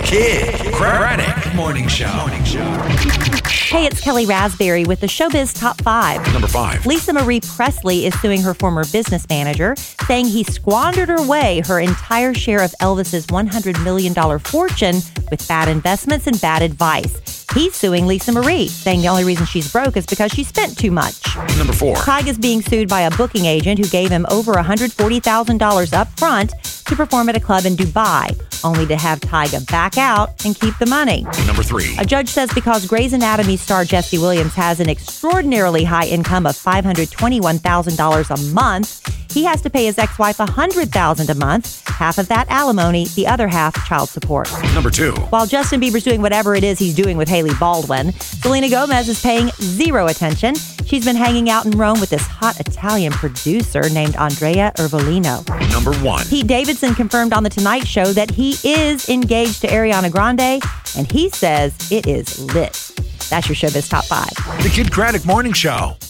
Kid Craddock Morning Show. Hey, it's Kelly Raspberry with the Showbiz Top 5. Number 5. Lisa Marie Presley is suing her former business manager, saying he squandered away her entire share of Elvis's $100 million fortune with bad investments and bad advice. He's suing Lisa Marie, saying the only reason she's broke is because she spent too much. Number 4. Tyga's being sued by a booking agent who gave him over $140,000 up front to perform at a club in Dubai, only to have Tyga back out and keep the money. Number 3. A judge says because Grey's Anatomy star Jesse Williams has an extraordinarily high income of $521,000 a month, he has to pay his ex-wife $100,000 a month, half of that alimony, the other half child support. Number 2. While Justin Bieber's doing whatever it is he's doing with Hailey Baldwin, Selena Gomez is paying zero attention. She's been hanging out in Rome with this hot Italian producer named Andrea Ervolino. Number 1. Pete Davidson confirmed on The Tonight Show that he is engaged to Ariana Grande, and he says it is lit. That's your Showbiz Top 5. The Kid Craddock Morning Show.